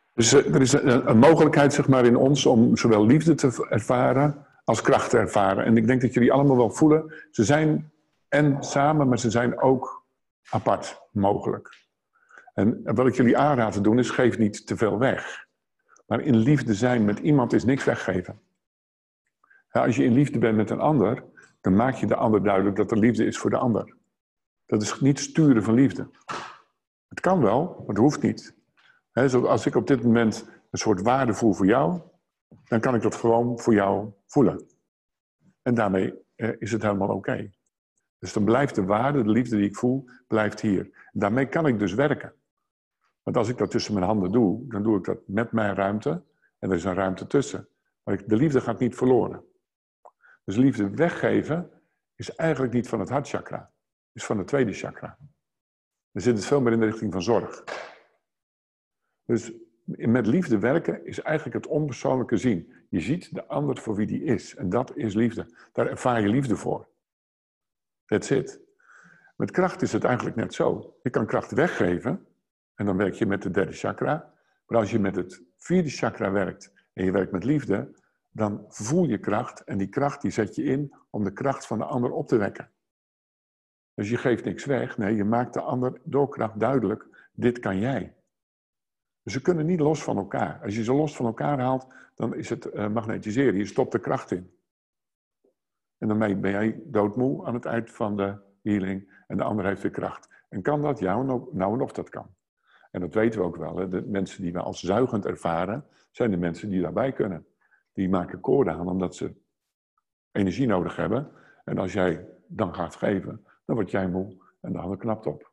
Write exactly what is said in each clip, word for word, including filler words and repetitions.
Dus uh, er is een, een mogelijkheid, zeg maar, in ons om zowel liefde te ervaren als kracht te ervaren. En ik denk dat jullie allemaal wel voelen, ze zijn en samen, maar ze zijn ook apart mogelijk. En wat ik jullie aanraad te doen is, geef niet te veel weg. Maar in liefde zijn met iemand is niks weggeven. Ja, als je in liefde bent met een ander, dan maak je de ander duidelijk dat er liefde is voor de ander. Dat is niet sturen van liefde. Het kan wel, maar het hoeft niet. He, zo als ik op dit moment een soort waarde voel voor jou, dan kan ik dat gewoon voor jou voelen. En daarmee eh, is het helemaal oké. Okay. Dus dan blijft de waarde, de liefde die ik voel, blijft hier. En daarmee kan ik dus werken. Want als ik dat tussen mijn handen doe, dan doe ik dat met mijn ruimte. En er is een ruimte tussen. Maar ik, de liefde gaat niet verloren. Dus liefde weggeven is eigenlijk niet van het hartchakra. Is van het tweede chakra. Dan zit het veel meer in de richting van zorg. Dus met liefde werken is eigenlijk het onpersoonlijke zien. Je ziet de ander voor wie die is. En dat is liefde. Daar ervaar je liefde voor. That's it. Met kracht is het eigenlijk net zo. Je kan kracht weggeven. En dan werk je met de derde chakra. Maar als je met het vierde chakra werkt. En je werkt met liefde. Dan voel je kracht. En die kracht die zet je in om de kracht van de ander op te wekken. Dus je geeft niks weg. Nee, je maakt de ander door kracht duidelijk. Dit kan jij. Dus ze kunnen niet los van elkaar. Als je ze los van elkaar haalt, dan is het uh, magnetiseren. Je stopt de kracht in. En dan ben jij doodmoe aan het eind van de healing. En de ander heeft weer kracht. En kan dat? Ja, nou, nou en of dat kan. En dat weten we ook wel. Hè. De mensen die we als zuigend ervaren, zijn de mensen die daarbij kunnen. Die maken koorden aan omdat ze energie nodig hebben. En als jij dan gaat geven, dan word jij moe en de ander knapt op.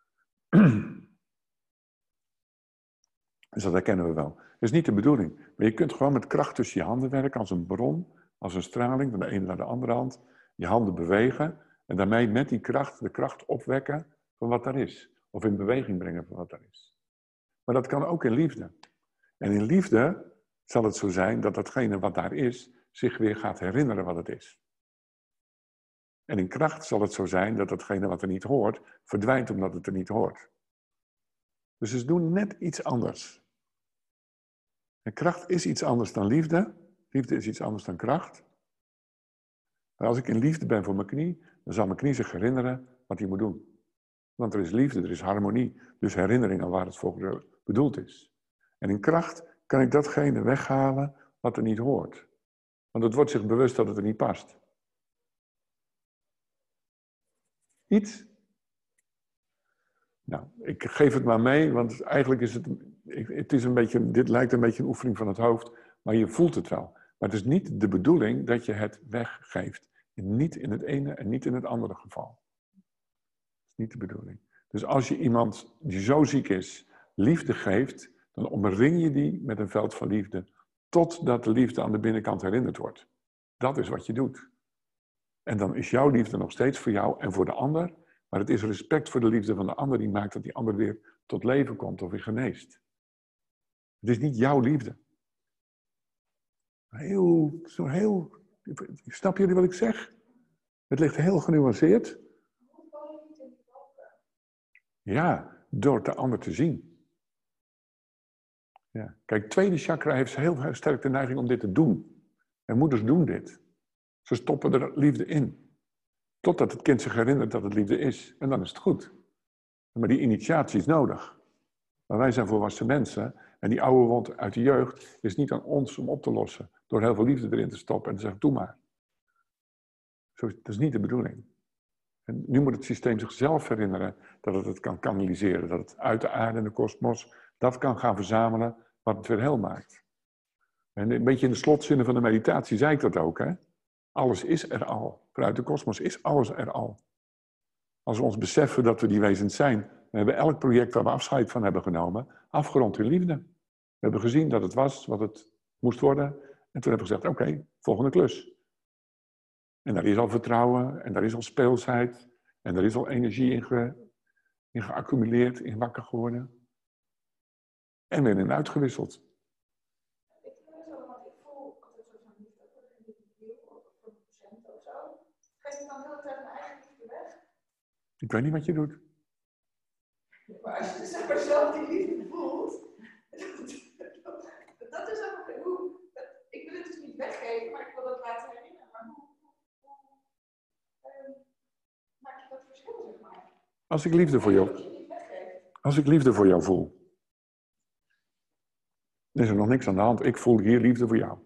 Dus dat herkennen we wel. Dat is niet de bedoeling. Maar je kunt gewoon met kracht tussen je handen werken als een bron, als een straling van de ene naar de andere hand. Je handen bewegen en daarmee met die kracht de kracht opwekken van wat daar is. Of in beweging brengen van wat daar is. Maar dat kan ook in liefde. En in liefde zal het zo zijn dat datgene wat daar is, zich weer gaat herinneren wat het is. En in kracht zal het zo zijn dat datgene wat er niet hoort, verdwijnt omdat het er niet hoort. Dus ze doen net iets anders. En kracht is iets anders dan liefde. Liefde is iets anders dan kracht. Maar als ik in liefde ben voor mijn knie, dan zal mijn knie zich herinneren wat hij moet doen. Want er is liefde, er is harmonie, dus herinnering aan waar het voor bedoeld is. En in kracht kan ik datgene weghalen wat er niet hoort. Want het wordt zich bewust dat het er niet past. Iets? Nou, ik geef het maar mee, want eigenlijk is het, het is een beetje, dit lijkt een beetje een oefening van het hoofd, maar je voelt het wel. Maar het is niet de bedoeling dat je het weggeeft. Niet in het ene en niet in het andere geval. Dat is niet de bedoeling. Dus als je iemand die zo ziek is, liefde geeft, dan omring je die met een veld van liefde, totdat de liefde aan de binnenkant herinnerd wordt. Dat is wat je doet. En dan is jouw liefde nog steeds voor jou en voor de ander. Maar het is respect voor de liefde van de ander die maakt dat die ander weer tot leven komt of weer geneest. Het is niet jouw liefde. Heel, zo heel, snap jullie wat ik zeg? Het ligt heel genuanceerd. Ja, door de ander te zien. Ja. Kijk, het tweede chakra heeft heel sterk de neiging om dit te doen. En moeders doen dit. Ze stoppen er liefde in. Totdat het kind zich herinnert dat het liefde is. En dan is het goed. Maar die initiatie is nodig. Maar wij zijn volwassen mensen. En die oude wond uit de jeugd is niet aan ons om op te lossen. Door heel veel liefde erin te stoppen en te zeggen, doe maar. Zo, dat is niet de bedoeling. En nu moet het systeem zichzelf herinneren dat het het kan kanaliseren. Dat het uit de aarde en de kosmos dat kan gaan verzamelen wat het weer heel maakt. En een beetje in de slotzinnen van de meditatie zei ik dat ook. Hè? Alles is er al. Vanuit de kosmos is alles er al. Als we ons beseffen dat we die wezens zijn. We hebben elk project waar we afscheid van hebben genomen afgerond in liefde. We hebben gezien dat het was wat het moest worden. En toen hebben we gezegd, oké, okay, volgende klus. En daar is al vertrouwen. En daar is al speelsheid. En daar is al energie in, ge, in geaccumuleerd, in wakker geworden. En weer in uitgewisseld. Ik weet niet wat je doet. Maar als je dus maar zelf die liefde voelt, Als ik liefde voor jou, als ik liefde voor jou voel, dan is er nog niks aan de hand. Ik voel hier liefde voor jou.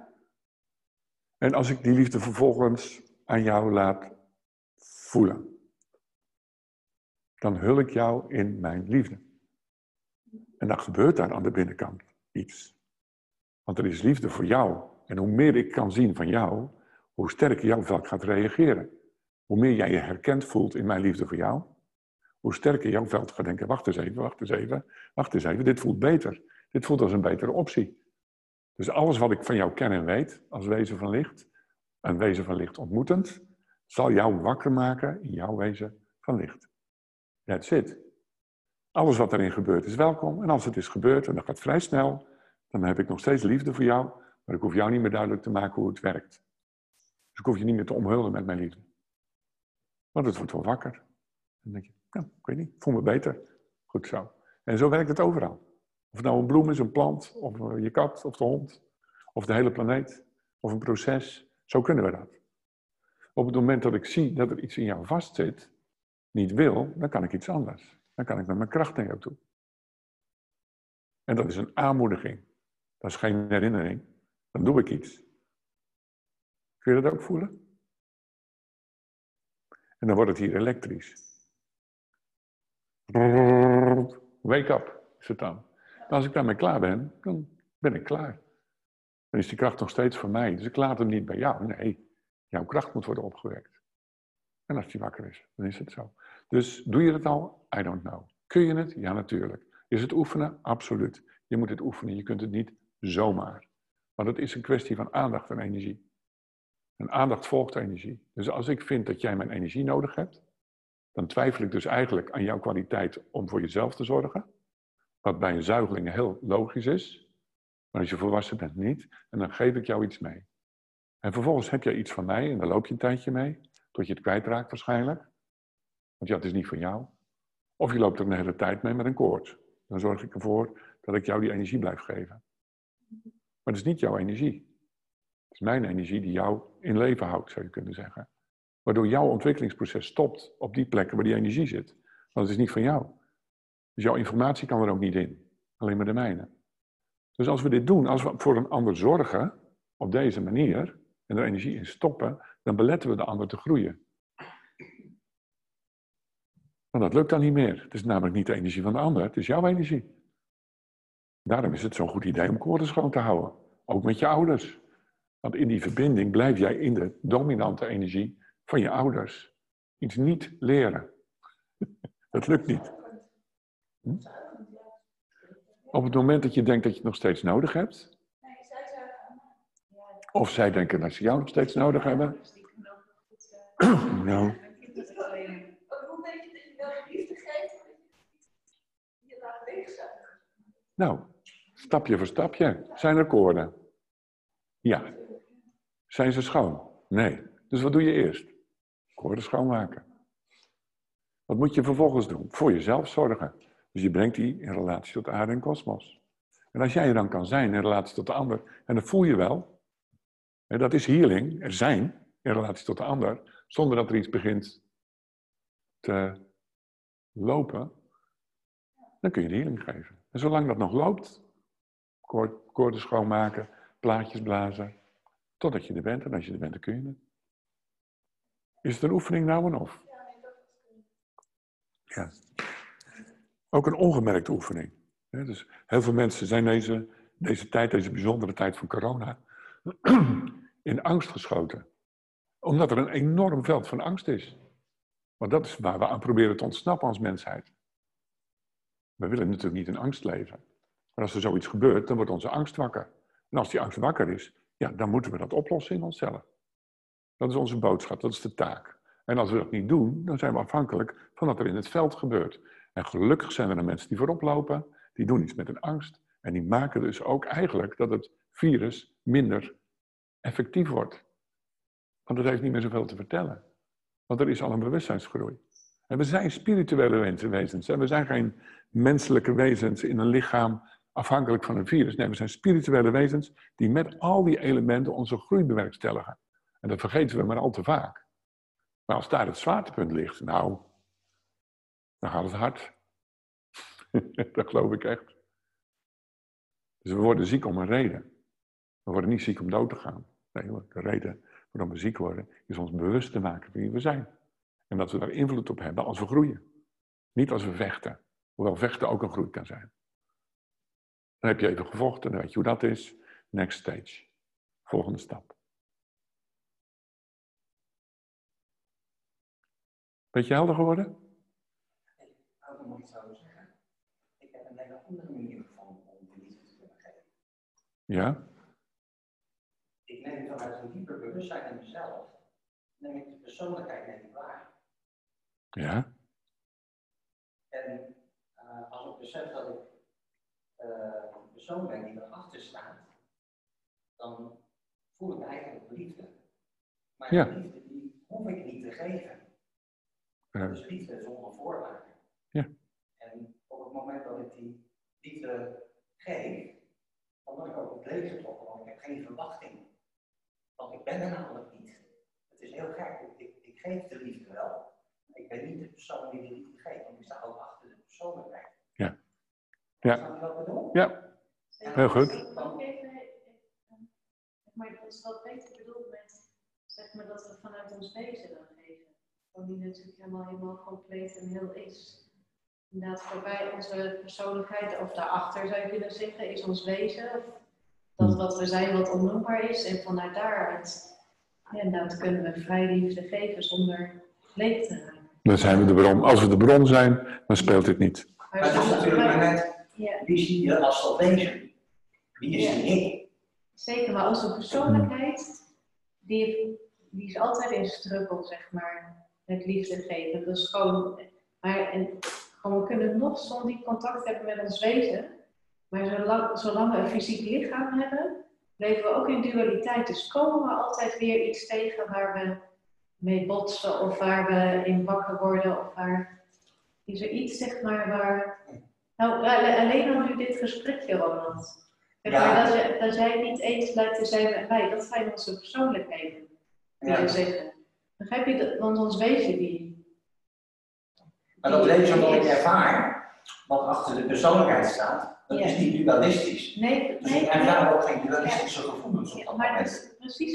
En als ik die liefde vervolgens aan jou laat voelen, dan hul ik jou in mijn liefde. En dan gebeurt daar aan de binnenkant iets. Want er is liefde voor jou. En hoe meer ik kan zien van jou, hoe sterker jouw veld gaat reageren. Hoe meer jij je herkend voelt in mijn liefde voor jou, hoe sterker jouw veld gaat denken, wacht eens even, wacht eens even, wacht eens even, dit voelt beter. Dit voelt als een betere optie. Dus alles wat ik van jou ken en weet, als wezen van licht, een wezen van licht ontmoetend, zal jou wakker maken in jouw wezen van licht. That's it. Alles wat erin gebeurt is welkom. En als het is gebeurd, en dat gaat vrij snel, dan heb ik nog steeds liefde voor jou, maar ik hoef jou niet meer duidelijk te maken hoe het werkt. Dus ik hoef je niet meer te omhullen met mijn liefde. Want het wordt wel wakker. Dan denk je, nou, ik weet niet, ik voel me beter. Goed zo. En zo werkt het overal. Of het nou een bloem is, een plant, of je kat, of de hond, of de hele planeet, of een proces. Zo kunnen we dat. Op het moment dat ik zie dat er iets in jou vastzit, niet wil, dan kan ik iets anders. Dan kan ik met mijn kracht naar jou toe. En dat is een aanmoediging. Dat is geen herinnering. Dan doe ik iets. Kun je dat ook voelen? En dan wordt het hier elektrisch. Wake up, is het dan. En als ik daarmee klaar ben, dan ben ik klaar. Dan is die kracht nog steeds voor mij. Dus ik laat hem niet bij jou. Nee, jouw kracht moet worden opgewekt. En als die wakker is, dan is het zo. Dus doe je het al? I don't know. Kun je het? Ja, natuurlijk. Is het oefenen? Absoluut. Je moet het oefenen. Je kunt het niet zomaar. Want het is een kwestie van aandacht en energie. En aandacht volgt energie. Dus als ik vind dat jij mijn energie nodig hebt, dan twijfel ik dus eigenlijk aan jouw kwaliteit om voor jezelf te zorgen. Wat bij een zuigeling heel logisch is. Maar als je volwassen bent niet. En dan geef ik jou iets mee. En vervolgens heb jij iets van mij en dan loop je een tijdje mee. Tot je het kwijtraakt waarschijnlijk. Want ja, het is niet van jou. Of je loopt er een hele tijd mee met een koord. Dan zorg ik ervoor dat ik jou die energie blijf geven. Maar het is niet jouw energie. Het is mijn energie die jou in leven houdt, zou je kunnen zeggen. Waardoor jouw ontwikkelingsproces stopt op die plekken waar die energie zit. Want het is niet van jou. Dus jouw informatie kan er ook niet in. Alleen maar de mijne. Dus als we dit doen, als we voor een ander zorgen, op deze manier, en er energie in stoppen, dan beletten we de ander te groeien. Maar dat lukt dan niet meer. Het is namelijk niet de energie van de ander, het is jouw energie. Daarom is het zo'n goed idee om koorden schoon te houden. Ook met je ouders. Want in die verbinding blijf jij in de dominante energie van je ouders. Iets niet leren. Dat lukt niet. Hm? Op het moment dat je denkt dat je het nog steeds nodig hebt. Of zij denken dat ze jou nog steeds nodig hebben. Nou. Nou, stapje voor stapje. Zijn er koorden? Ja. Zijn ze schoon? Nee. Dus wat doe je eerst? Koorden schoonmaken. Wat moet je vervolgens doen? Voor jezelf zorgen. Dus je brengt die in relatie tot aarde en kosmos. En als jij er dan kan zijn in relatie tot de ander, en dat voel je wel, en dat is healing, er zijn in relatie tot de ander, zonder dat er iets begint te lopen, dan kun je de healing geven. En zolang dat nog loopt, koord, koorden schoonmaken, plaatjes blazen, totdat je er bent. En als je er bent, dan kun je het. Is het een oefening nou en of? Ja. Ook een ongemerkte oefening. Dus heel veel mensen zijn deze, deze tijd, deze bijzondere tijd van corona, in angst geschoten. Omdat er een enorm veld van angst is. Want dat is waar we aan proberen te ontsnappen als mensheid. We willen natuurlijk niet in angst leven. Maar als er zoiets gebeurt, dan wordt onze angst wakker. En als die angst wakker is, ja, dan moeten we dat oplossen in onszelf. Dat is onze boodschap, dat is de taak. En als we dat niet doen, dan zijn we afhankelijk van wat er in het veld gebeurt. En gelukkig zijn er dan mensen die voorop lopen, die doen iets met hun angst. En die maken dus ook eigenlijk dat het virus minder effectief wordt. Want het heeft niet meer zoveel te vertellen. Want er is al een bewustzijnsgroei. En we zijn spirituele wezens. En we zijn geen menselijke wezens in een lichaam afhankelijk van een virus. Nee, we zijn spirituele wezens die met al die elementen onze groei bewerkstelligen. En dat vergeten we maar al te vaak. Maar als daar het zwaartepunt ligt, nou, dan gaat het hard. Dat geloof ik echt. Dus we worden ziek om een reden. We worden niet ziek om dood te gaan. Nee hoor, de reden waarom we ziek worden is ons bewust te maken van wie we zijn. En dat we daar invloed op hebben als we groeien. Niet als we vechten. Hoewel vechten ook een groei kan zijn. Dan heb je even gevochten, dan weet je hoe dat is. Next stage. Volgende stap. Beetje helder geworden? Ik moet iets zo zeggen. Ik heb een hele andere manier gevonden om de liefde te kunnen geven. Ja? Ik neem vanuit een dieper bewustzijn in mezelf, neem ik de persoonlijkheid neem ik waar. Ja? En uh, als ik besef dat ik uh, een persoon ben die erachter staat, dan voel ik eigenlijk liefde. Maar Ja. die liefde die hoef ik niet te geven. Ja. Dus liefde zonder voorwaarden. Ja. En op het moment dat ik die liefde geef, dan word ik ook niet leeggetrokken, want ik heb geen verwachting. Want ik ben er namelijk niet. Het is heel gek, ik, ik, ik geef de liefde wel. Ik ben niet de persoon die de liefde geeft, want ik sta ook achter de persoonlijkheid. Ja. Ja. Snap je wat ik bedoel? Ja. Heel goed. Maar dat is wat Peter bedoelt met, zeg maar, dat we vanuit ons wezen dan geven. Want die natuurlijk helemaal, helemaal compleet en heel is. Inderdaad, voorbij onze persoonlijkheid, of daarachter zou je kunnen zeggen, is ons wezen. Of dat wat we zijn wat onnoembaar is. En vanuit daaruit, ja, inderdaad, kunnen we vrij liefde geven zonder leeg te raken. Dan zijn we de bron. Als we de bron zijn, dan speelt dit niet. Maar het is natuurlijk maar net, ja. Wie zie je als dat wezen? Wie is die ik? Zeker, maar onze persoonlijkheid, die, die is altijd in struggle, zeg maar, met liefde geven. Dat is gewoon, maar en, gewoon, we kunnen nog soms die contact hebben met ons wezen, maar zolang, zolang we een fysiek lichaam hebben, leven we ook in dualiteit. Dus komen we altijd weer iets tegen waar we mee botsen, of waar we in wakker worden, of waar, is er iets, zeg maar, waar, nou, alleen al nu dit gesprekje, Ronald. Zeg maar, ja. dat, je, dat jij niet eens lijkt te zijn met mij, dat zijn onze persoonlijkheden, wil je zeggen. Begrijp je dat? Want ons wezen die... Maar dat wezen wat ik ervaar, wat achter de persoonlijkheid staat, dat ja. is niet dualistisch. Nee, dus nee, ik ervaar ook geen dualistische gevoelens op dat maar moment. precies.